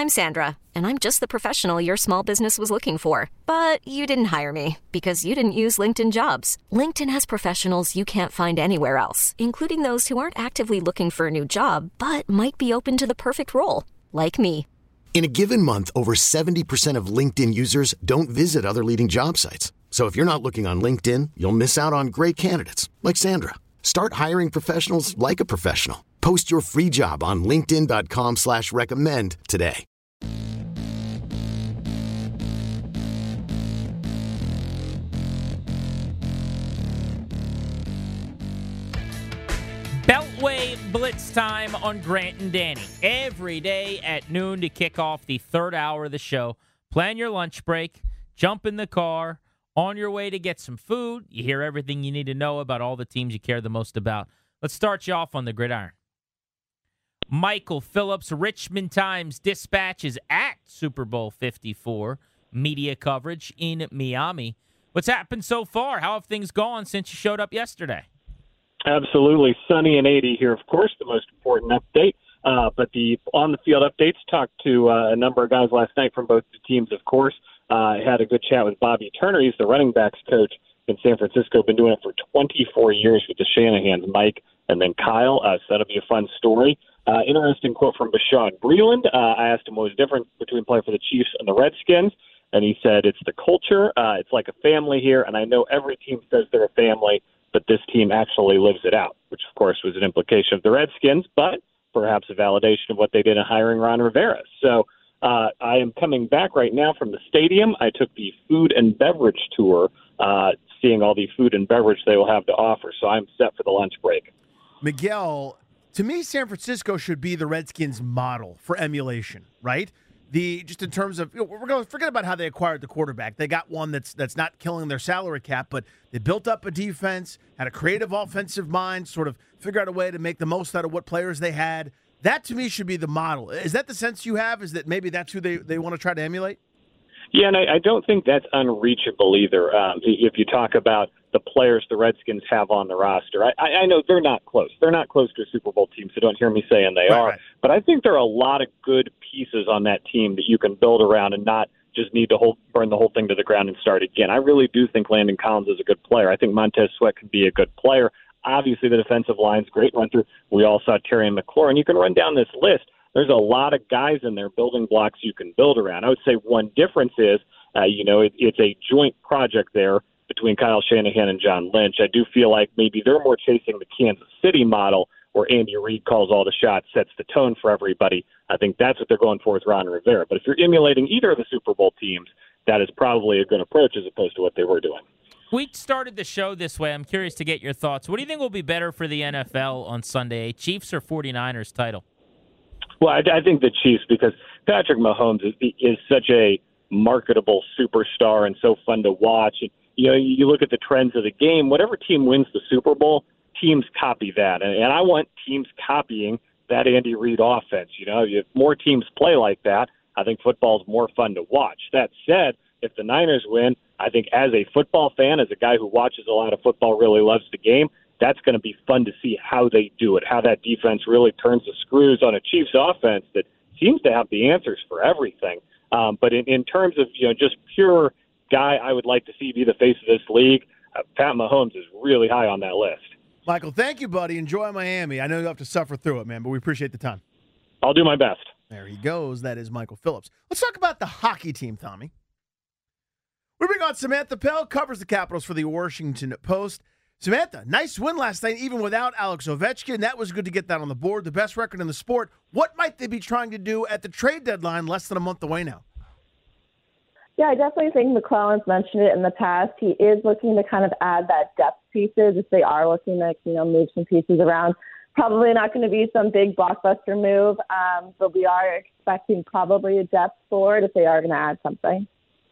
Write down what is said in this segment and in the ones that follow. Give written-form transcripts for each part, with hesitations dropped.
I'm Sandra, and I'm just the professional your small business was looking for. But you didn't hire me because you didn't use LinkedIn Jobs. LinkedIn has professionals you can't find anywhere else, including those who aren't actively looking for a new job, but might be open to the perfect role, like me. In a given month, over 70% of LinkedIn users don't visit other leading job sites. So if you're not looking on LinkedIn, you'll miss out on great candidates like Sandra. Start hiring professionals like a professional. Post your free job on linkedin.com/recommend today. Beltway Blitz time on Grant and Danny. Every day at noon to kick off the third hour of the show. Plan your lunch break, jump in the car, on your way to get some food. You hear everything you need to know about all the teams you care the most about. Let's start you off on the gridiron. Michael Phillips, Richmond Times-Dispatch is at Super Bowl 54 media coverage in Miami. What's happened so far? How have things gone since you showed up yesterday? Absolutely. Sunny and 80 here, of course, the most important update. But the on-the-field updates, talked to a number of guys last night from both the teams, of course. I had a good chat with Bobby Turner. He's the running backs coach in San Francisco. Been doing it for 24 years with the Shanahans, Mike and then Kyle. So that'll be a fun story. Interesting quote from Bashaud Breeland. I asked him what was different between playing for the Chiefs and the Redskins, and he said it's the culture. It's like a family here, and I know every team says they're a family, but this team actually lives it out, which, of course, was an implication of the Redskins, but perhaps a validation of what they did in hiring Ron Rivera. So I am coming back right now from the stadium. I took the food and beverage tour, seeing all the food and beverage they will have to offer, so I'm set for the lunch break. Miguel, to me, San Francisco should be the Redskins' model for emulation, right? Just in terms of, we're going to forget about how they acquired the quarterback. They got one that's not killing their salary cap, but they built up a defense, had a creative offensive mind, sort of figure out a way to make the most out of what players they had. That, to me, should be the model. Is that the sense you have, is that maybe that's who they want to try to emulate? Yeah, and I don't think that's unreachable either. If you talk about the players the Redskins have on the roster, I know they're not close. They're not close to a Super Bowl team, so don't hear me saying they are. Right. But I think there are a lot of good pieces on that team that you can build around and not just need to burn the whole thing to the ground and start again. I really do think Landon Collins is a good player. I think Montez Sweat can be a good player. Obviously, the defensive line's great run through. We all saw Terry McLaurin. You can run down this list. There's a lot of guys in there, building blocks you can build around. I would say one difference is, it's a joint project there between Kyle Shanahan and John Lynch. I do feel like maybe they're more chasing the Kansas City model where Andy Reid calls all the shots, sets the tone for everybody. I think that's what they're going for with Ron Rivera. But if you're emulating either of the Super Bowl teams, that is probably a good approach as opposed to what they were doing. We started the show this way. I'm curious to get your thoughts. What do you think will be better for the NFL on Sunday, Chiefs or 49ers title? Well, I think the Chiefs, because Patrick Mahomes is such a marketable superstar and so fun to watch. And, you look at the trends of the game, whatever team wins the Super Bowl, teams copy that. And I want teams copying that Andy Reid offense. If more teams play like that, I think football is more fun to watch. That said, if the Niners win, I think as a football fan, as a guy who watches a lot of football, really loves the game, that's going to be fun to see how they do it, how that defense really turns the screws on a Chiefs offense that seems to have the answers for everything. But in terms of just pure guy I would like to see be the face of this league, Pat Mahomes is really high on that list. Michael, thank you, buddy. Enjoy Miami. I know you have to suffer through it, man, but we appreciate the time. I'll do my best. There he goes. That is Michael Phillips. Let's talk about the hockey team, Tommy. We bring on Samantha Pell, covers the Capitals for the Washington Post. Samantha, nice win last night, even without Alex Ovechkin. That was good to get that on the board. The best record in the sport. What might they be trying to do at the trade deadline less than a month away now? Yeah, I definitely think McClellan's mentioned it in the past. He is looking to kind of add that depth pieces if they are looking to, move some pieces around. Probably not going to be some big blockbuster move, but we are expecting probably a depth forward if they are going to add something.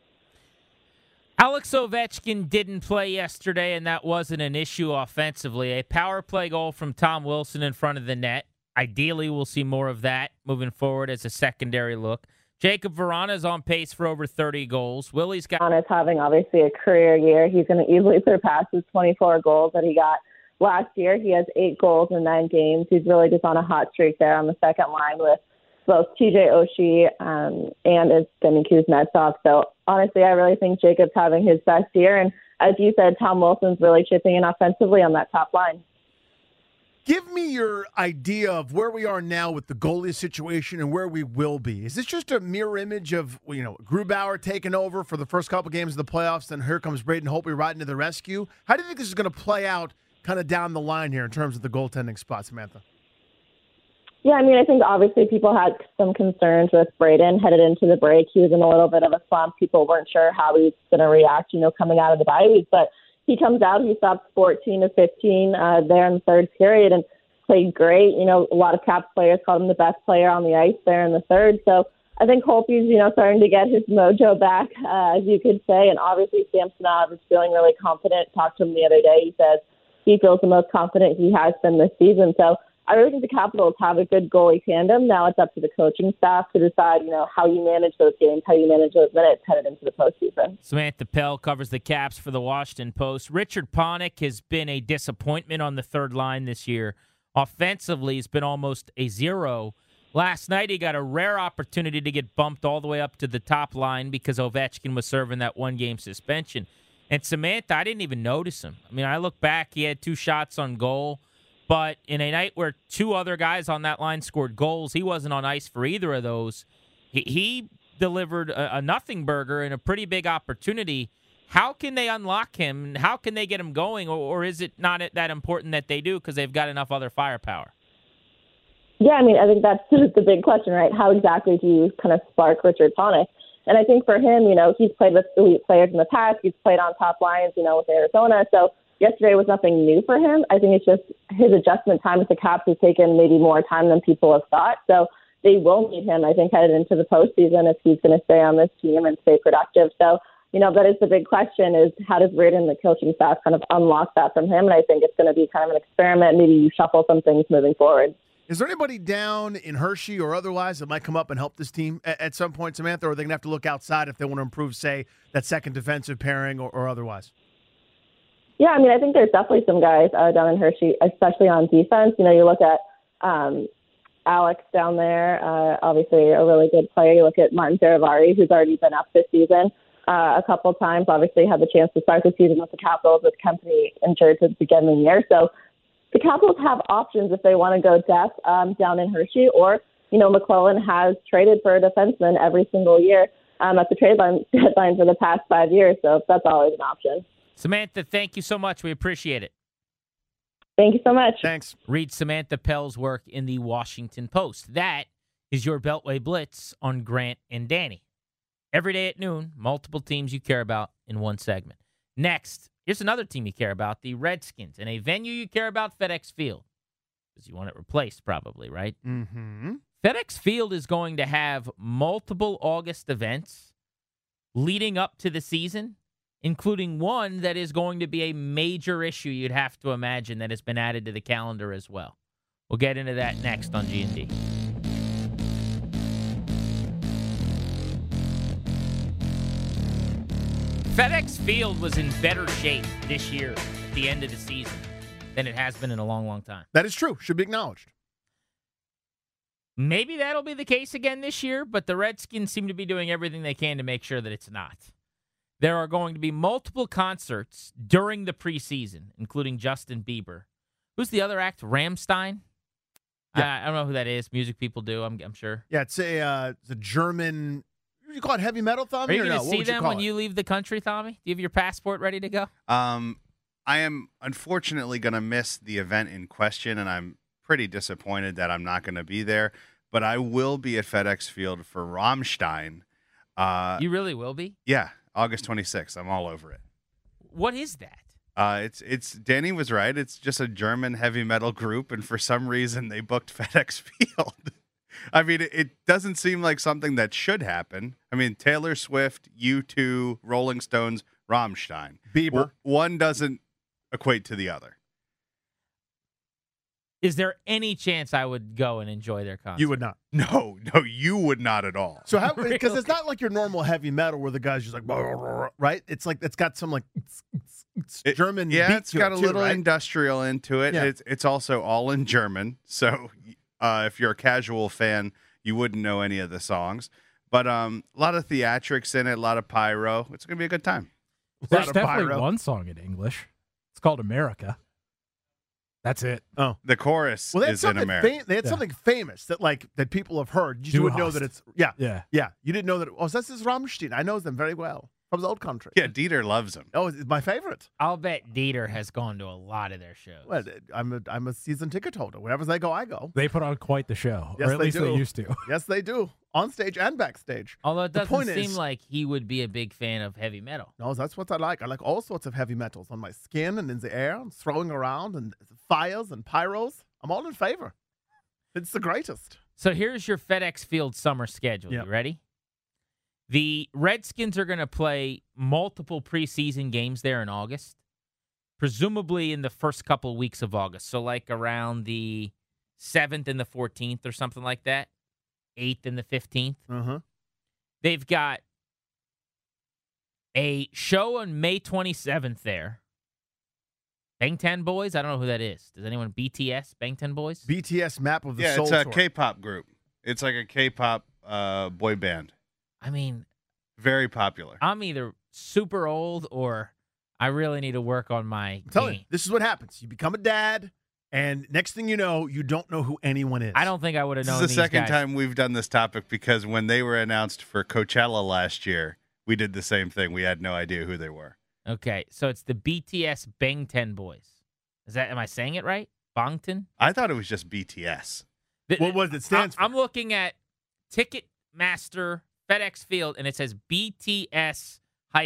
Alex Ovechkin didn't play yesterday, and that wasn't an issue offensively. A power play goal from Tom Wilson in front of the net. Ideally, we'll see more of that moving forward as a secondary look. Jacob Verana is on pace for over 30 goals. Willie's got... Verana's having, obviously, a career year. He's going to easily surpass his 24 goals that he got last year. He has 8 goals in 9 games. He's really just on a hot streak there on the second line with both TJ Oshie and it's Demi Kuznetsov. So honestly, I really think Jacob's having his best year. And as you said, Tom Wilson's really chipping in offensively on that top line. Give me your idea of where we are now with the goalie situation and where we will be. Is this just a mirror image of, Grubauer taking over for the first couple games of the playoffs, then here comes Braden Holtby riding to the rescue? How do you think this is going to play out kind of down the line here in terms of the goaltending spot, Samantha? Yeah, I think obviously people had some concerns with Braden headed into the break. He was in a little bit of a slump. People weren't sure how he was going to react, coming out of the bye week. But he comes out, he stops 14 to 15 there in the third period and played great. A lot of Caps players called him the best player on the ice there in the third. So I think Holtby's, starting to get his mojo back, as you could say. And obviously Samsonov is feeling really confident. Talked to him the other day. He says he feels the most confident he has been this season. So I really think the Capitals have a good goalie tandem. Now it's up to the coaching staff to decide, how you manage those games, how you manage those minutes headed into the postseason. Samantha Pell covers the Caps for the Washington Post. Richard Panik has been a disappointment on the third line this year. Offensively, he's been almost a zero. Last night, he got a rare opportunity to get bumped all the way up to the top line because Ovechkin was serving that one-game suspension. And Samantha, I didn't even notice him. I look back, he had 2 shots on goal. But in a night where 2 other guys on that line scored goals, he wasn't on ice for either of those. He delivered a nothing burger and a pretty big opportunity. How can they unlock him? How can they get him going? Or is it not that important that they do because they've got enough other firepower? Yeah, I think that's the big question, right? How exactly do you kind of spark Richard Panik? And I think for him, he's played with elite players in the past. He's played on top lines, with Arizona. So yesterday was nothing new for him. I think it's just his adjustment time with the Caps has taken maybe more time than people have thought. So they will need him, I think, headed into the postseason if he's going to stay on this team and stay productive. So, that is the big question is how does Reardon and the coaching staff kind of unlock that from him? And I think it's going to be kind of an experiment. Maybe you shuffle some things moving forward. Is there anybody down in Hershey or otherwise that might come up and help this team at some point, Samantha, or are they going to have to look outside if they want to improve, say, that second defensive pairing or otherwise? Yeah, I think there's definitely some guys down in Hershey, especially on defense. You look at Alex down there, obviously a really good player. You look at Martin Saravari, who's already been up this season a couple of times, obviously had the chance to start the season with the Capitals with Kempany injured to begin the year. So the Capitals have options if they want to go depth down in Hershey, or, McClellan has traded for a defenseman every single year at the trade deadline for the past 5 years. So that's always an option. Samantha, thank you so much. We appreciate it. Thank you so much. Thanks. Read Samantha Pell's work in the Washington Post. That is your Beltway Blitz on Grant and Danny. Every day at noon, multiple teams you care about in one segment. Next, here's another team you care about, the Redskins, and a venue you care about, FedEx Field. Because you want it replaced probably, right? Mm-hmm. FedEx Field is going to have multiple August events leading up to the season, including one that is going to be a major issue you'd have to imagine that has been added to the calendar as well. We'll get into that next on G&D. FedEx Field was in better shape this year at the end of the season than it has been in a long, long time. That is true. Should be acknowledged. Maybe that'll be the case again this year, but the Redskins seem to be doing everything they can to make sure that it's not. There are going to be multiple concerts during the preseason, including Justin Bieber. Who's the other act? Rammstein? Yeah. I don't know who that is. Music people do, I'm sure. Yeah, it's a German. You call it heavy metal, Tommy? Are you going to to see them when you leave the country, Tommy? Do you have your passport ready to go? I am unfortunately going to miss the event in question, and I'm pretty disappointed that I'm not going to be there. But I will be at FedEx Field for Rammstein. You really will be? Yeah, August 26th. I'm all over it. What is that? It's Danny was right. It's just a German heavy metal group, and for some reason they booked FedEx Field. I mean, it doesn't seem like something that should happen. I mean, Taylor Swift, U2, Rolling Stones, Rammstein. Bieber. One doesn't equate to the other. Is there any chance I would go and enjoy their concert? You would not. No, you would not at all. So how? Because it's not like your normal heavy metal where the guy's just like, right? It's like it's got some like German. Yeah, beat it's to got it a too, little right? industrial into it. Yeah. It's also all in German. So if you're a casual fan, you wouldn't know any of the songs. But a lot of theatrics in it, a lot of pyro. It's going to be a good time. There's definitely one song in English. It's called America. That's it. Oh, the chorus is in America. They had something famous that people have heard. You would know that it's yeah. You didn't know that. Oh, this is Rammstein. I know them very well from the old country. Yeah, Dieter loves them. Oh, it's my favorite. I'll bet Dieter has gone to a lot of their shows. Well, I'm a season ticket holder. Wherever they go, I go. They put on quite the show, Yes, or at least do. they used to. Yes, they do. On stage and backstage. Although it doesn't seem is, like he would be a big fan of heavy metal. No, that's what I like. I like all sorts of heavy metals on my skin and in the air and throwing around and fires and pyros. I'm all in favor. It's the greatest. So here's your FedEx Field summer schedule. Yep. You ready? The Redskins are going to play multiple preseason games there in August, presumably in the first couple of weeks of August. So like around the 7th and the 14th or something like that. 8th and the 15th. Uh-huh. They've got a show on May 27th there. Bangtan Boys? I don't know who that is. Does anyone? BTS? Bangtan Boys? BTS Map of the Soul it's a Tour. K-pop group. It's like a K-pop boy band. I mean, very popular. I'm either super old or I really need to work on my I'm telling game. you, this is what happens. You become a dad, and next thing you know, you don't know who anyone is. I don't think I would have known This is the second guys. time we've done this topic because when they were announced for Coachella last year, we did the same thing. We had no idea who they were. Okay, so it's the BTS Bangtan Boys. Am I saying it right? Bangtan? I thought it was just BTS. What was it stands for? I'm looking at Ticketmaster FedEx Field, and it says BTS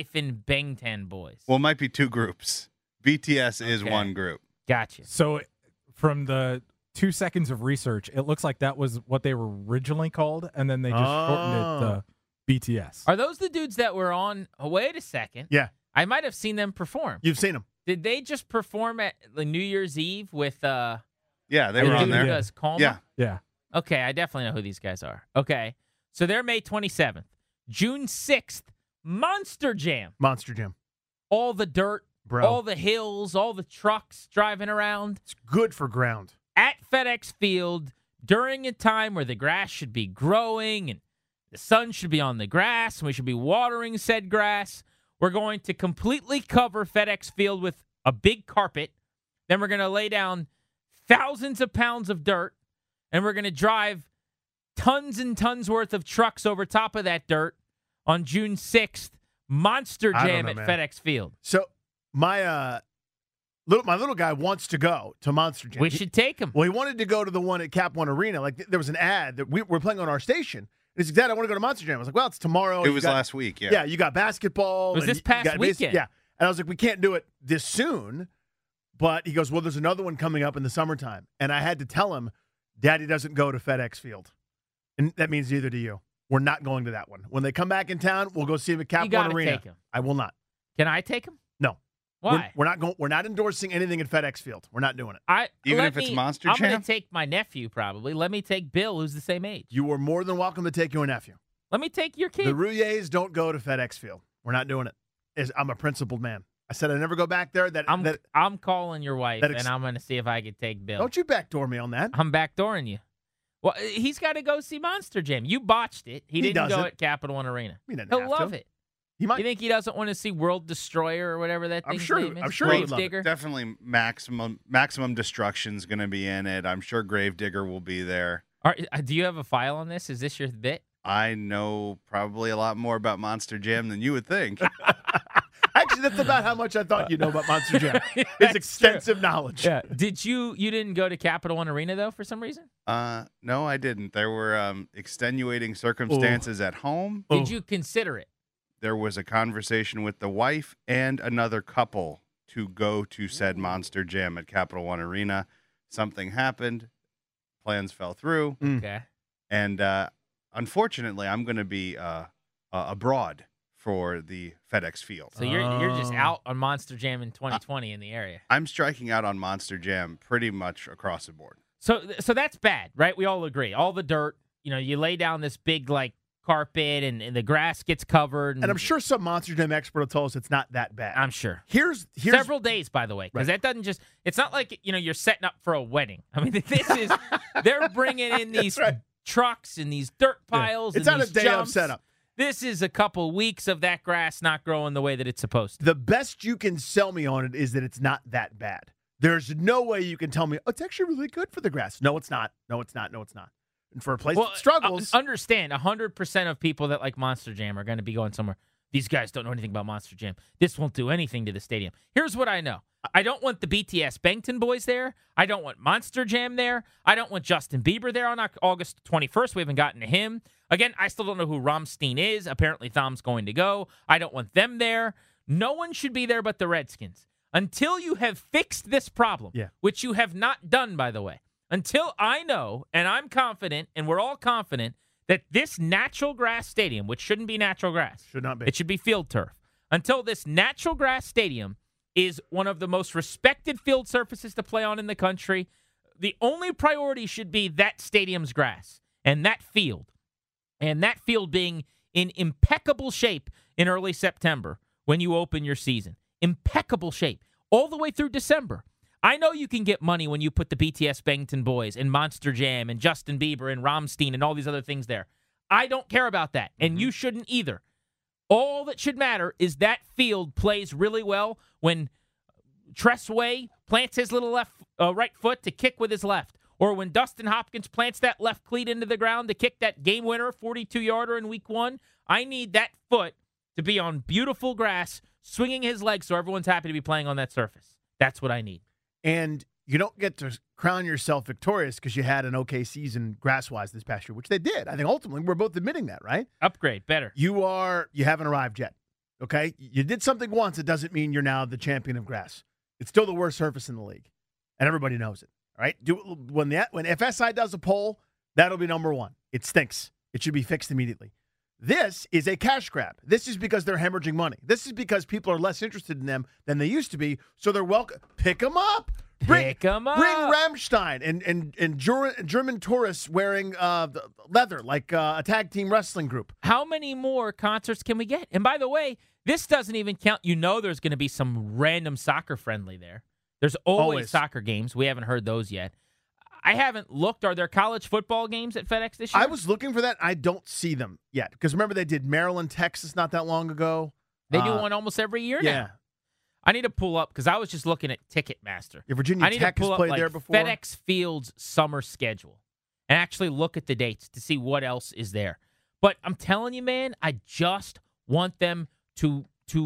Bangtan Boys. Well, it might be two groups. BTS is Okay. one group. Gotcha. So from the 2 seconds of research, it looks like that was what they were originally called, and then they just shortened it to BTS. Are those the dudes that were on? Oh, wait a second. Yeah. I might have seen them perform. You've seen them. Did they just perform at the New Year's Eve with Yeah, they the were on dude there. who does Coma? Yeah. Yeah. Okay, I definitely know who these guys are. Okay. So they're May 27th. June 6th, Monster Jam. Monster Jam. All the dirt, Bro. all the hills, all the trucks driving around. It's good for ground. At FedEx Field during a time where the grass should be growing and the sun should be on the grass and we should be watering said grass. We're going to completely cover FedEx Field with a big carpet. Then we're going to lay down thousands of pounds of dirt, and we're going to drive tons and tons worth of trucks over top of that dirt on June 6th. Monster I don't Jam know, at man. FedEx Field. So my little guy wants to go to Monster Jam. We should take him. Well, he wanted to go to the one at Cap One Arena. Like there was an ad that we're playing on our station. And he's like, Dad, I want to go to Monster Jam. I was like, well, it's tomorrow. It was last week, yeah. Yeah, you got basketball. It was and this you past got weekend. Yeah. And I was like, we can't do it this soon. But he goes, well, there's another one coming up in the summertime. And I had to tell him, Daddy doesn't go to FedEx Field. And that means neither do you. We're not going to that one. When they come back in town, we'll go see him at Cap You gotta One Arena. take him. I will not. Can I take him? No. Why? We're not going. We're not endorsing anything at FedEx Field. We're not doing it. Even let if it's me- Monster I'm Jam? going to take my nephew probably. Let me take Bill, who's the same age. You are more than welcome to take your nephew. Let me take your kid. The Rouilles don't go to FedEx Field. We're not doing it. I'm a principled man. I said I never go back there. I'm calling your wife, that and I'm going to see if I can take Bill. Don't you backdoor me on that. I'm backdooring you. Well, he's got to go see Monster Jam. You botched it. He didn't go doesn't. at Capital One Arena. He doesn't He'll have love to. it. He might. You think he doesn't want to see World Destroyer or whatever that thing's name is? I'm sure he would love it. Gravedigger? Definitely Maximum Destruction's going to be in it. I'm sure Gravedigger will be there. Do you have a file on this? Is this your bit? I know probably a lot more about Monster Jam than you would think. Actually, that's about how much I thought you know about Monster Jam. It's That's extensive knowledge. Yeah. You didn't go to Capital One Arena, though, for some reason? No, I didn't. There were extenuating circumstances at home. Did you consider it? There was a conversation with the wife and another couple to go to said Monster Jam at Capital One Arena. Something happened. Plans fell through. Okay. And unfortunately, I'm going to be abroad for the FedEx Field. So you're just out on Monster Jam in 2020 in the area. I'm striking out on Monster Jam pretty much across the board. So that's bad, right? We all agree. All the dirt, you lay down this big carpet and the grass gets covered. And I'm sure some Monster Jam expert will tell us it's not that bad. I'm sure. Here's several days, by the way, because Right. that doesn't just. It's not like you're setting up for a wedding. I mean, this is they're bringing in these right. trucks and these dirt piles. It's and not these a day jumps. of setup. This is a couple weeks of that grass not growing the way that it's supposed to. The best you can sell me on it is that it's not that bad. There's no way you can tell me, oh, it's actually really good for the grass. No, it's not. No, it's not. No, it's not. And for a place that struggles. Understand, 100% of people that like Monster Jam are going to be going somewhere. These guys don't know anything about Monster Jam. This won't do anything to the stadium. Here's what I know. I don't want the BTS Bangtan Boys there. I don't want Monster Jam there. I don't want Justin Bieber there on August 21st. We haven't gotten to him. Again, I still don't know who Rammstein is. Apparently, Thom's going to go. I don't want them there. No one should be there but the Redskins. Until you have fixed this problem, which you have not done, by the way. Until I know, and I'm confident, and we're all confident, that this natural grass stadium, which shouldn't be natural grass. Should not be. It should be field turf. Until this natural grass stadium is one of the most respected field surfaces to play on in the country, the only priority should be that stadium's grass and that field. And that field being in impeccable shape in early September when you open your season. Impeccable shape. All the way through December. I know you can get money when you put the BTS Bangtan Boys and Monster Jam and Justin Bieber and Rammstein and all these other things there. I don't care about that, and you shouldn't either. All that should matter is that field plays really well when Tress Way plants his little right foot to kick with his left, or when Dustin Hopkins plants that left cleat into the ground to kick that game winner 42-yarder in week 1. I need that foot to be on beautiful grass, swinging his legs so everyone's happy to be playing on that surface. That's what I need. And you don't get to crown yourself victorious because you had an okay season grass-wise this past year, which they did. I think ultimately we're both admitting that, right? Upgrade, better. You haven't arrived yet, okay? You did something once. It doesn't mean you're now the champion of grass. It's still the worst surface in the league, and everybody knows it, all right? When FSI does a poll, that'll be number 1. It stinks. It should be fixed immediately. This is a cash grab. This is because they're hemorrhaging money. This is because people are less interested in them than they used to be, so they're welcome. Pick them up. Pick them up. Bring Rammstein and German tourists wearing leather like a tag team wrestling group. How many more concerts can we get? And by the way, this doesn't even count. You know there's going to be some random soccer friendly there. There's always soccer games. We haven't heard those yet. I haven't looked. Are there college football games at FedEx this year? I was looking for that. I don't see them yet. Because remember, they did Maryland, Texas not that long ago. They do one almost every year now. I need to pull up, because I was just looking at Ticketmaster. Yeah, Virginia Tech has played there before. FedEx Field's summer schedule and actually look at the dates to see what else is there. But I'm telling you, man, I just want them to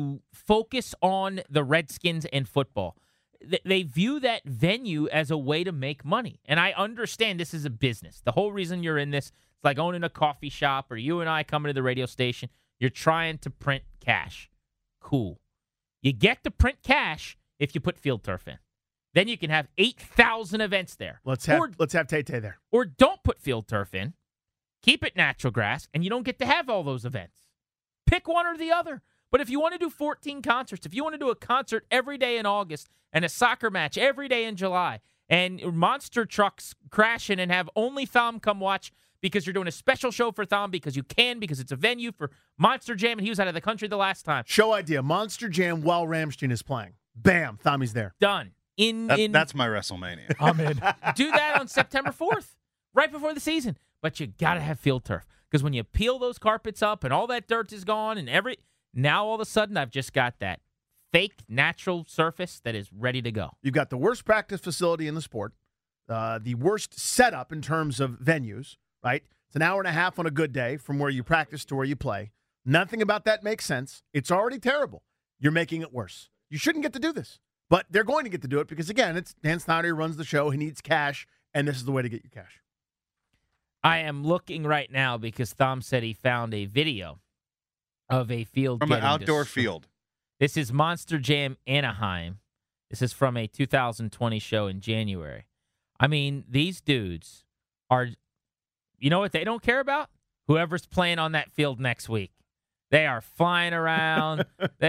focus on the Redskins and football. They view that venue as a way to make money. And I understand this is a business. The whole reason you're in this, it's like owning a coffee shop or you and I coming to the radio station. You're trying to print cash. Cool. You get to print cash if you put field turf in. Then you can have 8,000 events there. Let's have Tay-Tay there. Or don't put field turf in. Keep it natural grass, and you don't get to have all those events. Pick one or the other. But if you want to do 14 concerts, if you want to do a concert every day in August and a soccer match every day in July, and monster trucks crashing and have only Thom come watch because you're doing a special show for Thom because you can, because it's a venue for Monster Jam, and he was out of the country the last time. Show idea, Monster Jam while Rammstein is playing. Bam, Thomy's there. Done. That's my WrestleMania. I'm in. Do that on September 4th, right before the season. But you got to have field turf, because when you peel those carpets up and all that dirt is gone and now all of a sudden I've just got that fake natural surface that is ready to go. You've got the worst practice facility in the sport, the worst setup in terms of venues, right? It's an hour and a half on a good day from where you practice to where you play. Nothing about that makes sense. It's already terrible. You're making it worse. You shouldn't get to do this. But they're going to get to do it because, again, it's Dan Snyder who runs the show. He needs cash, and this is the way to get your cash. I am looking right now because Thom said he found a video of a field from an outdoor field. This is Monster Jam Anaheim. This is from a 2020 show in January. I mean, these dudes are, you know what they don't care about? Whoever's playing on that field next week. They are flying around.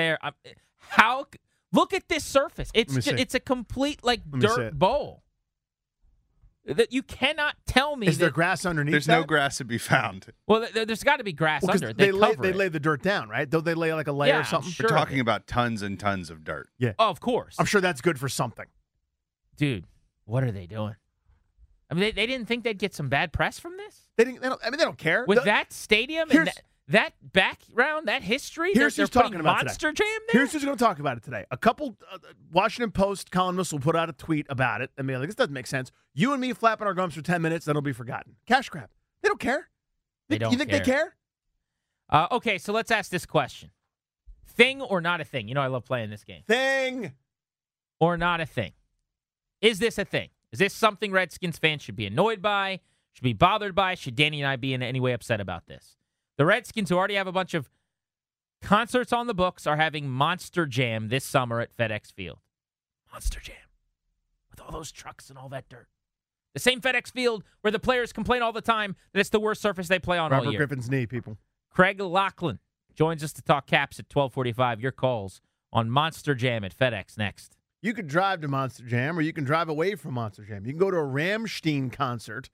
Look at this surface. It's a complete dirt bowl. That you cannot tell me. Is there grass underneath? There's no grass to be found. Well, there's got to be grass under it. They lay the dirt down, right? Don't they lay like a layer or something? Sure. We're talking about tons and tons of dirt. Yeah. Oh, of course. I'm sure that's good for something. Dude, what are they doing? I mean, they didn't think they'd get some bad press from this? They don't care. With that stadium and that background, that history, here's they're who's talking about Monster today. Jam there? Here's who's going to talk about it today. A couple Washington Post columnists will put out a tweet about it and be like, this doesn't make sense. You and me flapping our gums for 10 minutes, then it'll be forgotten. Cash grab. They don't care. They don't You think they care? Okay, so let's ask this question. Thing or not a thing? You know I love playing this game. Thing or not a thing? Is this a thing? Is this something Redskins fans should be annoyed by, should be bothered by? Should Danny and I be in any way upset about this? The Redskins, who already have a bunch of concerts on the books, are having Monster Jam this summer at FedEx Field. Monster Jam. With all those trucks and all that dirt. The same FedEx Field where the players complain all the time that it's the worst surface they play on all year. Robert Griffin's knee, people. Craig Laughlin joins us to talk Caps at 12:45. Your calls on Monster Jam at FedEx next. You could drive to Monster Jam, or you can drive away from Monster Jam. You can go to a Rammstein concert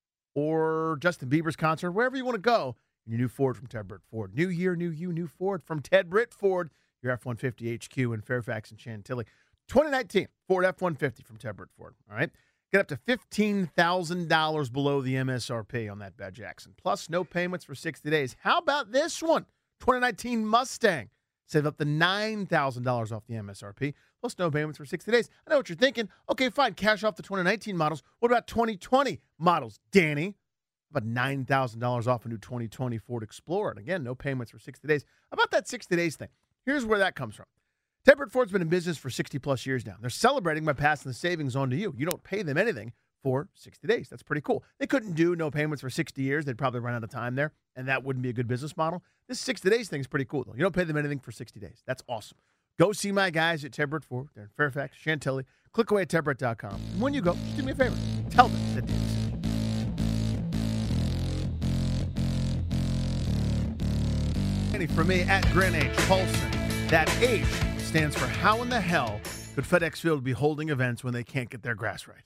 or Justin Bieber's concert, wherever you want to go. And your new Ford from Ted Britt Ford. New year, new you, new Ford from Ted Britt Ford. Your F-150 HQ in Fairfax and Chantilly. 2019 Ford F-150 from Ted Britt Ford. All right. Get up to $15,000 below the MSRP on that bad Jackson. Plus, no payments for 60 days. How about this one? 2019 Mustang. Save up to $9,000 off the MSRP. Plus, no payments for 60 days. I know what you're thinking. Okay, fine. Cash off the 2019 models. What about 2020 models, Danny? About $9,000 off a new 2020 Ford Explorer. And again, no payments for 60 days. How about that 60 days thing? Here's where that comes from. Ted Britt Ford's been in business for 60-plus years now. They're celebrating by passing the savings on to you. You don't pay them anything for 60 days. That's pretty cool. They couldn't do no payments for 60 years. They'd probably run out of time there, and that wouldn't be a good business model. This 60 days thing is pretty cool, though. You don't pay them anything for 60 days. That's awesome. Go see my guys at Ted Britt Ford. They're in Fairfax, Chantilly. Click away at tedbritt.com. And when you go, just do me a favor. Tell them that Danny said. Danny, for me, at Grin H. Paulson. That H stands for how in the hell could FedEx Field be holding events when they can't get their grass right?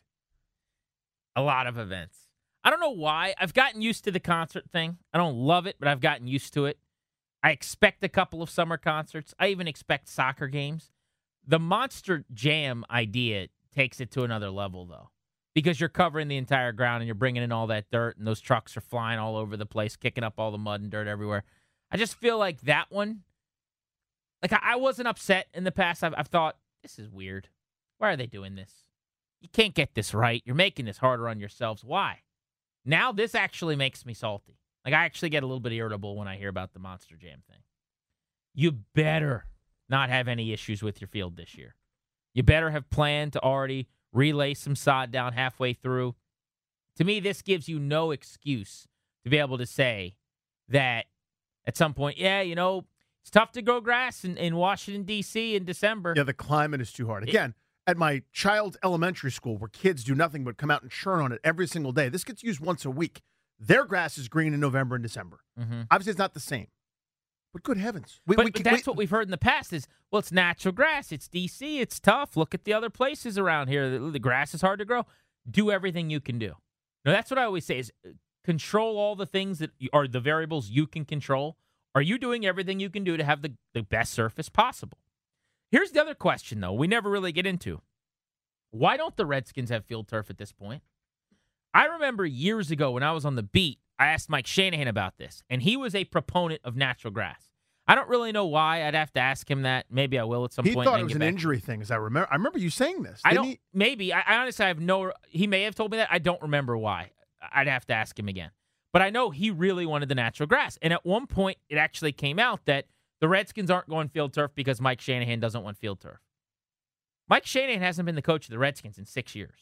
A lot of events. I don't know why. I've gotten used to the concert thing. I don't love it, but I've gotten used to it. I expect a couple of summer concerts. I even expect soccer games. The Monster Jam idea takes it to another level, though, because you're covering the entire ground and you're bringing in all that dirt, and those trucks are flying all over the place, kicking up all the mud and dirt everywhere. I just feel like that one, like I wasn't upset in the past. I've thought, this is weird. Why are they doing this? You can't get this right. You're making this harder on yourselves. Why? Now this actually makes me salty. Like, I actually get a little bit irritable when I hear about the Monster Jam thing. You better not have any issues with your field this year. You better have planned to already relay some sod down halfway through. To me, this gives you no excuse to be able to say that at some point, yeah, you know, it's tough to grow grass in Washington, D.C. in December. Yeah, the climate is too hard. Again, at my child's elementary school, where kids do nothing but come out and churn on it every single day, this gets used once a week. Their grass is green in November and December. Mm-hmm. Obviously, it's not the same. But good heavens. But that's what we've heard in the past is, well, it's natural grass. It's D.C. It's tough. Look at the other places around here. The grass is hard to grow. Do everything you can do. Now, that's what I always say is control all the things that are the variables you can control. Are you doing everything you can do to have the best surface possible? Here's the other question, though, we never really get into. Why don't the Redskins have field turf at this point? I remember years ago when I was on the beat, I asked Mike Shanahan about this, and he was a proponent of natural grass. I don't really know why. I'd have to ask him that. Maybe I will at some point. He thought it was an injury thing, as I remember. I remember you saying this. Maybe. I honestly have no. He may have told me that. I don't remember why. I'd have to ask him again. But I know he really wanted the natural grass. And at one point, it actually came out that the Redskins aren't going field turf because Mike Shanahan doesn't want field turf. Mike Shanahan hasn't been the coach of the Redskins in 6 years.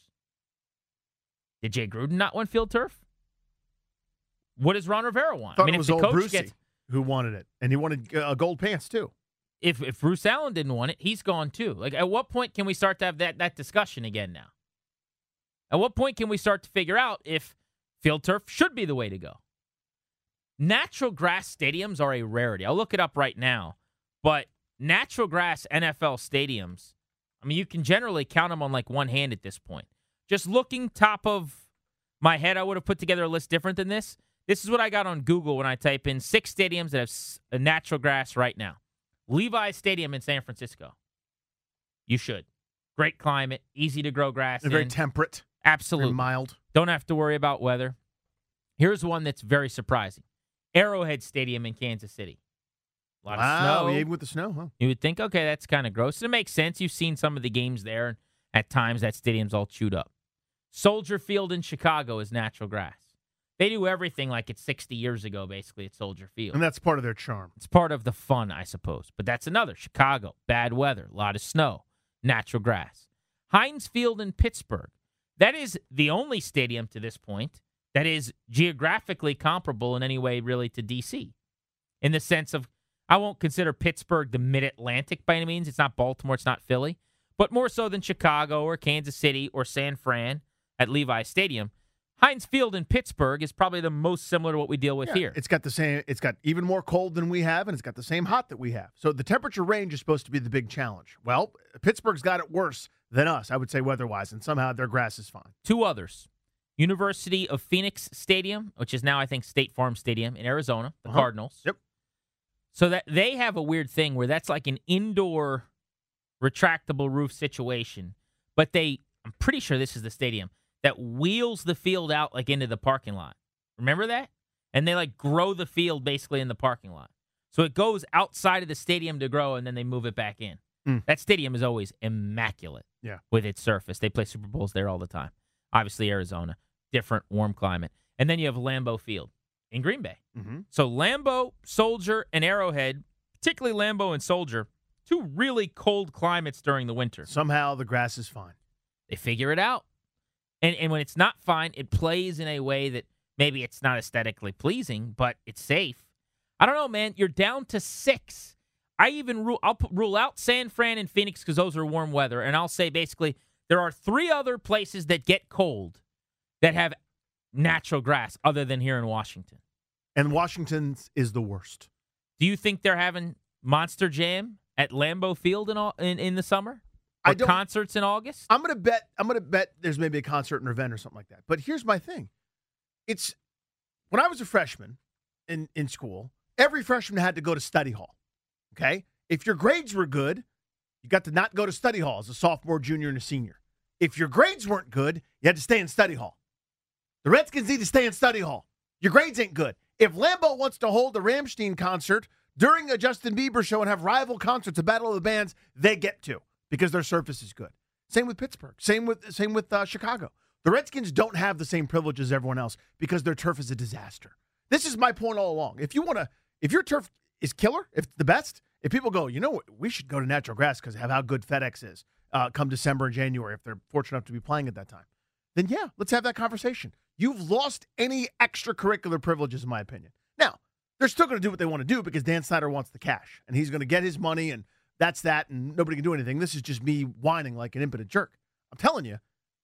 Did Jay Gruden not want field turf? What does Ron Rivera want? I mean, it was old Brucey who wanted it, and he wanted gold pants too. If Bruce Allen didn't want it, he's gone too. Like, at what point can we start to have that discussion again now? At what point can we start to figure out if field turf should be the way to go? Natural grass stadiums are a rarity. I'll look it up right now. But natural grass NFL stadiums, I mean, you can generally count them on like one hand at this point. Just looking top of my head, I would have put together a list different than this. This is what I got on Google when I type in 6 stadiums that have a natural grass right now. Levi's Stadium in San Francisco. You should. Great climate, easy to grow grass. Very temperate. Absolutely. Very mild. Don't have to worry about weather. Here's one that's very surprising. Arrowhead Stadium in Kansas City. A lot of snow. Even with the snow, huh? You would think, okay, that's kind of gross. It makes sense. You've seen some of the games there, and at times that stadium's all chewed up. Soldier Field in Chicago is natural grass. They do everything like it's 60 years ago, basically, at Soldier Field. And that's part of their charm. It's part of the fun, I suppose. But that's another. Chicago, bad weather, a lot of snow, natural grass. Heinz Field in Pittsburgh. That is the only stadium to this point that is geographically comparable in any way, really, to D.C. In the sense of, I won't consider Pittsburgh the mid-Atlantic by any means. It's not Baltimore. It's not Philly. But more so than Chicago or Kansas City or San Fran at Levi Stadium. Heinz Field in Pittsburgh is probably the most similar to what we deal with here. It's got even more cold than we have, and it's got the same hot that we have. So the temperature range is supposed to be the big challenge. Well, Pittsburgh's got it worse than us, I would say, weather-wise, and somehow their grass is fine. Two others. University of Phoenix Stadium, which is now, I think, State Farm Stadium in Arizona, the Cardinals. Yep. So that they have a weird thing where that's like an indoor retractable roof situation, but I'm pretty sure this is the stadium that wheels the field out like into the parking lot. Remember that? And they like grow the field basically in the parking lot. So it goes outside of the stadium to grow, and then they move it back in. That stadium is always immaculate with its surface. They play Super Bowls there all the time. Obviously, Arizona, different warm climate. And then you have Lambeau Field in Green Bay. Mm-hmm. So Lambeau, Soldier, and Arrowhead, particularly Lambeau and Soldier, two really cold climates during the winter. Somehow the grass is fine. They figure it out. And when it's not fine, it plays in a way that maybe it's not aesthetically pleasing, but it's safe. I don't know, man. You're down to 6. I'll rule out San Fran and Phoenix because those are warm weather, and I'll say basically there are 3 other places that get cold that have natural grass other than here in Washington. And Washington's is the worst. Do you think they're having Monster Jam at Lambeau Field in the summer? Or concerts in August? I'm gonna bet there's maybe a concert in an event or something like that. But here's my thing. It's when I was a freshman in school, every freshman had to go to study hall. Okay? If your grades were good, you got to not go to study hall as a sophomore, junior, and a senior. If your grades weren't good, you had to stay in study hall. The Redskins need to stay in study hall. Your grades ain't good. If Lambeau wants to hold a Rammstein concert during a Justin Bieber show and have rival concerts, a battle of the bands, they get to. Because their surface is good. Same with Pittsburgh. Same with Chicago. The Redskins don't have the same privileges as everyone else because their turf is a disaster. This is my point all along. If your turf is killer, if it's the best, if people go, you know what, we should go to natural grass because of how good FedEx is come December and January if they're fortunate enough to be playing at that time, then yeah, let's have that conversation. You've lost any extracurricular privileges, in my opinion. Now, they're still going to do what they want to do because Dan Snyder wants the cash, and he's going to get his money, and that's that, and nobody can do anything. This is just me whining like an impotent jerk. I'm telling you,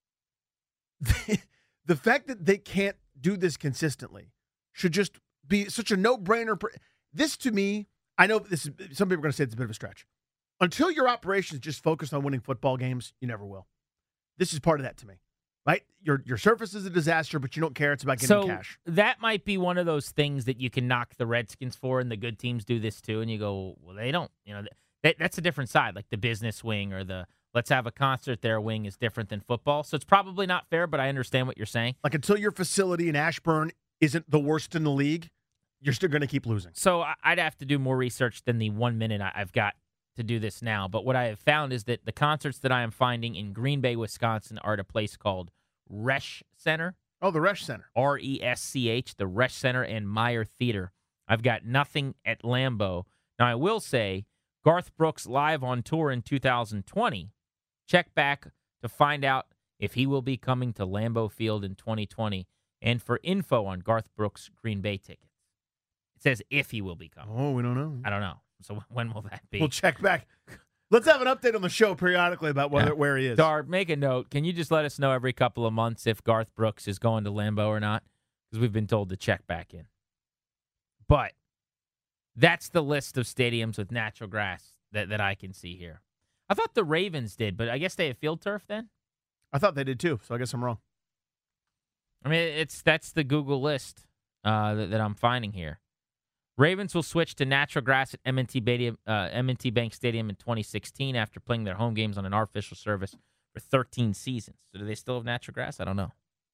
the fact that they can't do this consistently should just be such a no-brainer. This, to me, I know this is, some people are going to say it's a bit of a stretch. Until your operation is just focused on winning football games, you never will. This is part of that to me, right? Your surface is a disaster, but you don't care. It's about getting cash. That might be one of those things that you can knock the Redskins for, and the good teams do this too, and you go, well, they don't, that's a different side, like the business wing or the let's have a concert there wing is different than football. So it's probably not fair, but I understand what you're saying. Like until your facility in Ashburn isn't the worst in the league, you're still going to keep losing. So I'd have to do more research than the 1 minute I've got to do this now. But what I have found is that the concerts that I am finding in Green Bay, Wisconsin are at a place called Resch Center. Oh, the Resch Center. R-E-S-C-H, the Resch Center and Meyer Theater. I've got nothing at Lambeau. Now, I will say, Garth Brooks live on tour in 2020. Check back to find out if he will be coming to Lambeau Field in 2020 and for info on Garth Brooks' Green Bay tickets. It says if he will be coming. Oh, we don't know. I don't know. So when will that be? We'll check back. Let's have an update on the show periodically about where he is. Dart, make a note. Can you just let us know every couple of months if Garth Brooks is going to Lambeau or not? Because we've been told to check back in. But that's the list of stadiums with natural grass that I can see here. I thought the Ravens did, but I guess they have field turf then? I thought they did too, so I guess I'm wrong. I mean, that's the Google list that I'm finding here. Ravens will switch to natural grass at M&T Bank Stadium in 2016 after playing their home games on an artificial surface for 13 seasons. So do they still have natural grass? I don't know.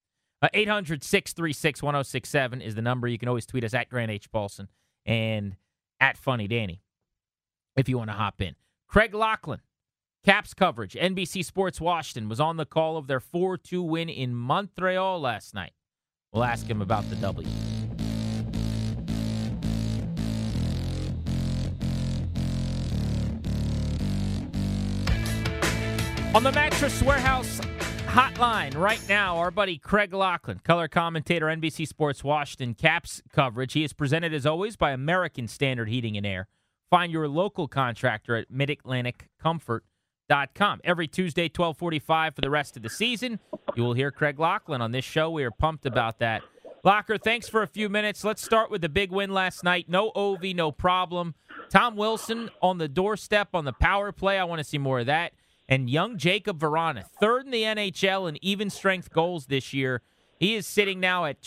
800-636-1067 is the number. You can always tweet us at Grant H. Paulson and at Funny Danny if you want to hop in. Craig Laughlin, Caps coverage, NBC Sports Washington, was on the call of their 4-2 win in Montreal last night. We'll ask him about the W. On the Mattress Warehouse hotline right now, our buddy Craig Laughlin, color commentator, NBC Sports Washington, Caps coverage. He is presented, as always, by American Standard Heating and Air. Find your local contractor at MidAtlanticComfort.com. Every Tuesday, 12:45 for the rest of the season, you will hear Craig Laughlin on this show. We are pumped about that. Locker, thanks for a few minutes. Let's start with the big win last night. No Ovi, no problem. Tom Wilson on the doorstep on the power play. I want to see more of that. And young Jacob Vrana, third in the NHL in even strength goals this year. He is sitting now at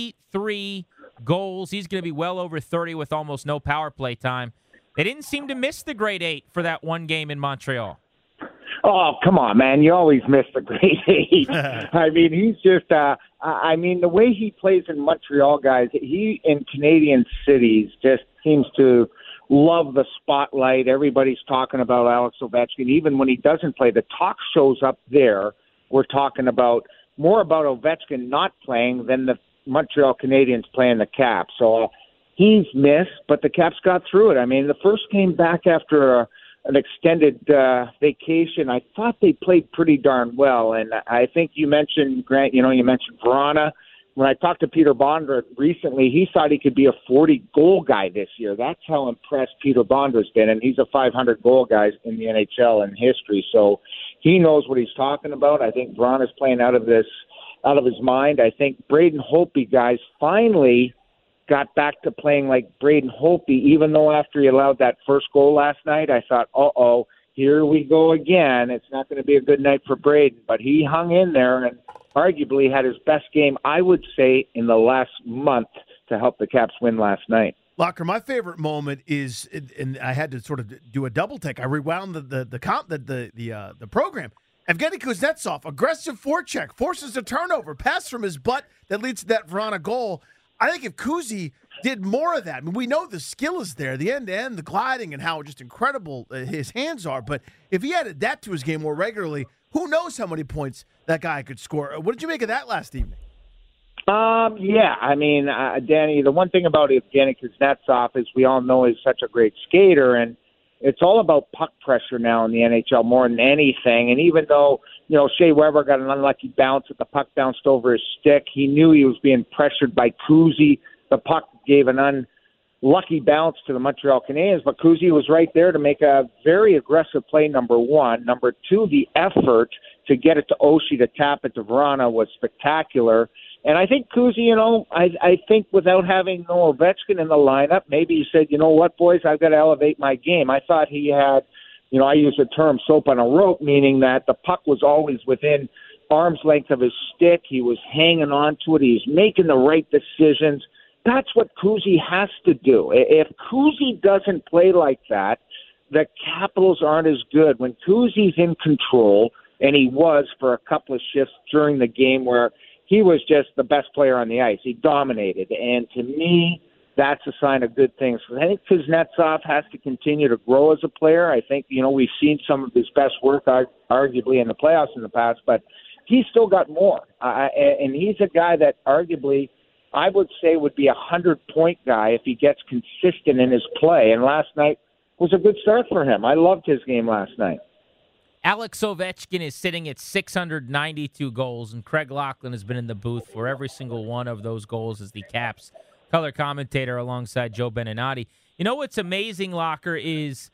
23 goals. He's going to be well over 30 with almost no power play time. They didn't seem to miss the grade 8 for that one game in Montreal. Oh, come on, man. You always miss the grade 8. I mean, he's just, the way he plays in Montreal, guys, he in Canadian cities just seems to love the spotlight. Everybody's talking about Alex Ovechkin. Even when he doesn't play, the talk shows up there. We're talking about more about Ovechkin not playing than the Montreal Canadiens playing the Caps. So he's missed, but the Caps got through it. I mean, the first game back after an extended vacation, I thought they played pretty darn well. And I think you mentioned, Grant, you mentioned Vrana. When I talked to Peter Bondra recently, he thought he could be a 40-goal guy this year. That's how impressed Peter Bondra's been, and he's a 500-goal guy in the NHL in history. So he knows what he's talking about. I think Vrana's playing out of his mind. I think Braden Holtby, guys, finally got back to playing like Braden Holtby, even though after he allowed that first goal last night, I thought, here we go again. It's not going to be a good night for Braden. But he hung in there and arguably had his best game, I would say, in the last month to help the Caps win last night. Locker, my favorite moment is, and I had to sort of do a double take. I rewound the program. Evgeny Kuznetsov, aggressive forecheck, forces a turnover, pass from his butt that leads to that Vrana goal. I think if Kuzi did more of that, I mean, we know the skill is there, the end-to-end, the gliding, and how just incredible his hands are. But if he added that to his game more regularly, who knows how many points that guy could score. What did you make of that last evening? Yeah, I mean, Danny, the one thing about Evgeny Kuznetsov is we all know he's such a great skater, and it's all about puck pressure now in the NHL more than anything. And even though, Shea Weber got an unlucky bounce, the puck bounced over his stick, he knew he was being pressured by Kuzi. The puck gave an unlucky bounce to the Montreal Canadiens, but Kuzi was right there to make a very aggressive play, number one. Number two, the effort to get it to Oshie to tap it to Vrana was spectacular. And I think Kuzi, I think without having no Ovechkin in the lineup, maybe he said, you know what, boys, I've got to elevate my game. I thought he had, I use the term soap on a rope, meaning that the puck was always within arm's length of his stick. He was hanging on to it. He was making the right decisions. That's what Kuzi has to do. If Kuzi doesn't play like that, the Capitals aren't as good. When Kuzi's in control, and he was for a couple of shifts during the game where he was just the best player on the ice. He dominated. And to me, that's a sign of good things. I think Kuznetsov has to continue to grow as a player. I think, we've seen some of his best work, arguably, in the playoffs in the past, but he's still got more. And he's a guy that arguably, I would say, would be a 100-point guy if he gets consistent in his play. And last night was a good start for him. I loved his game last night. Alex Ovechkin is sitting at 692 goals, and Craig Laughlin has been in the booth for every single one of those goals as the Caps color commentator alongside Joe Beninati. You know what's amazing, Locker, is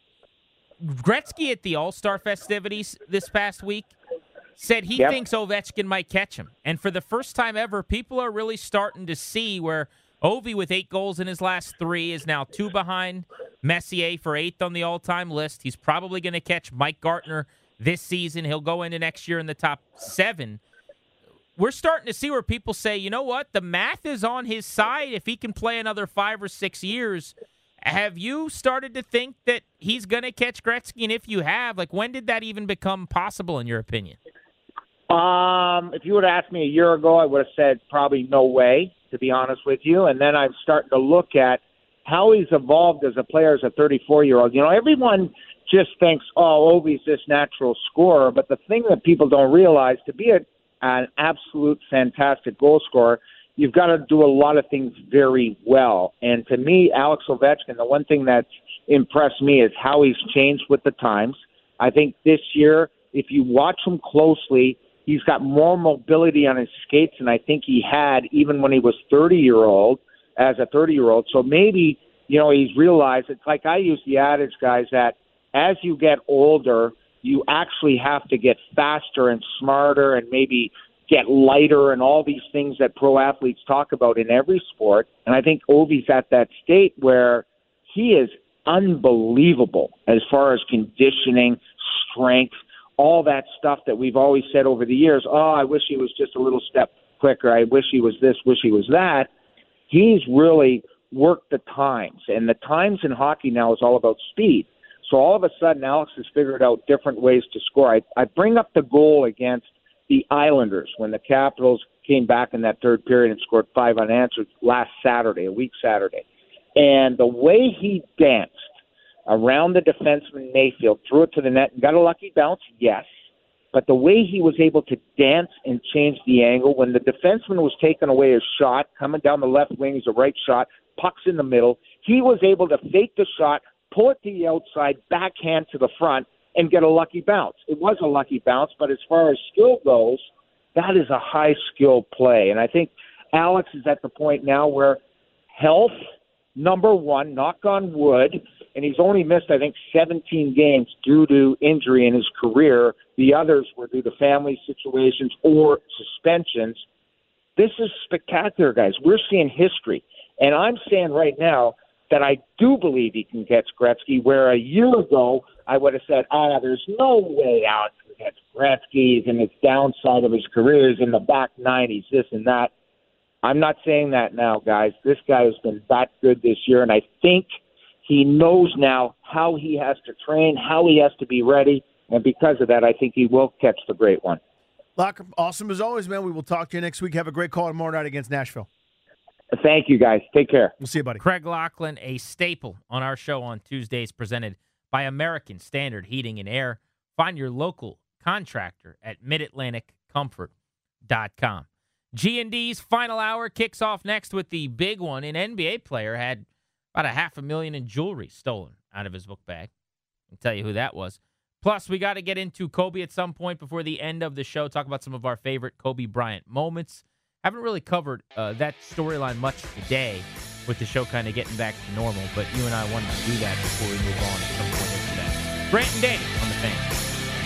Gretzky at the All-Star festivities this past week said he thinks Ovechkin might catch him. And for the first time ever, people are really starting to see where Ovi, with 8 goals in his last 3, is now 2 behind Messier for 8th on the all-time list. He's probably going to catch Mike Gartner this season. He'll go into next year in the top 7. We're starting to see where people say, you know what, the math is on his side if he can play another 5 or 6 years. Have you started to think that he's going to catch Gretzky? And if you have, when did that even become possible in your opinion? If you would have asked me a year ago, I would have said probably no way, to be honest with you. And then I'm starting to look at how he's evolved as a player, as a 34-year-old. Everyone just thinks, Ovi's this natural scorer. But the thing that people don't realize, to be an absolute fantastic goal scorer, you've got to do a lot of things very well. And to me, Alex Ovechkin, the one thing that's impressed me is how he's changed with the times. I think this year, if you watch him closely, he's got more mobility on his skates than I think he had even when he was 30-year-old, as a 30-year-old. So maybe, he's realized, it's like I use the adage, guys, that as you get older, you actually have to get faster and smarter and maybe get lighter and all these things that pro athletes talk about in every sport. And I think Ovi's at that state where he is unbelievable as far as conditioning, strength, all that stuff that we've always said over the years. I wish he was just a little step quicker. I wish he was this, wish he was that. He's really worked the times, and the times in hockey now is all about speed. So all of a sudden, Alex has figured out different ways to score. I bring up the goal against the Islanders when the Capitals came back in that third period and scored 5 unanswered last Saturday, a week Saturday. And the way he danced around the defenseman Mayfield, threw it to the net, and got a lucky bounce, yes. But the way he was able to dance and change the angle, when the defenseman was taking away his shot, coming down the left wing, he's a right shot, puck's in the middle, he was able to fake the shot, pull it to the outside, backhand to the front, and get a lucky bounce. It was a lucky bounce, but as far as skill goes, that is a high-skill play. And I think Alex is at the point now where health, number one, knock on wood, and he's only missed, I think, 17 games due to injury in his career. The others were due to family situations or suspensions. This is spectacular, guys. We're seeing history. And I'm saying right now that I do believe he can catch Gretzky, where a year ago I would have said, there's no way Alex can catch Gretzky, and his downside of his career is in the back 90s, this and that. I'm not saying that now, guys. This guy has been that good this year, and I think he knows now how he has to train, how he has to be ready, and because of that, I think he will catch the great one. Locker, awesome as always, man. We will talk to you next week. Have a great call tomorrow night against Nashville. Thank you, guys. Take care. We'll see you, buddy. Craig Laughlin, a staple on our show on Tuesdays, presented by American Standard Heating and Air. Find your local contractor at MidAtlanticComfort.com. G&D's final hour kicks off next with the big one. An NBA player had about $500,000 in jewelry stolen out of his book bag. I'll tell you who that was. Plus, we got to get into Kobe at some point before the end of the show, talk about some of our favorite Kobe Bryant moments. Haven't really covered that storyline much today with the show kind of getting back to normal, but you and I wanted to do that before we move on at some point today. Grant and Danny on the Fan.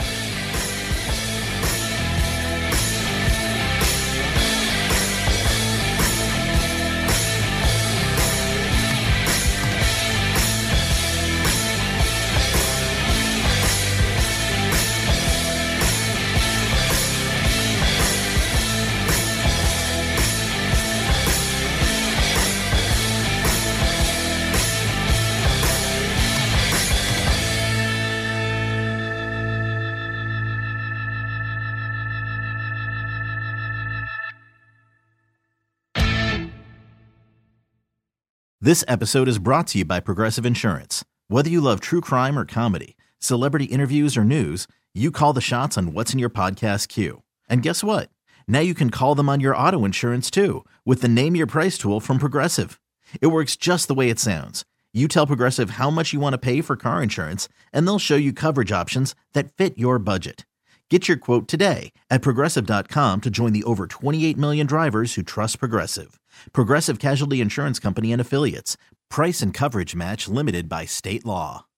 This episode is brought to you by Progressive Insurance. Whether you love true crime or comedy, celebrity interviews or news, you call the shots on what's in your podcast queue. And guess what? Now you can call them on your auto insurance too with the Name Your Price tool from Progressive. It works just the way it sounds. You tell Progressive how much you want to pay for car insurance, and they'll show you coverage options that fit your budget. Get your quote today at Progressive.com to join the over 28 million drivers who trust Progressive. Progressive Casualty Insurance Company and Affiliates. Price and coverage match limited by state law.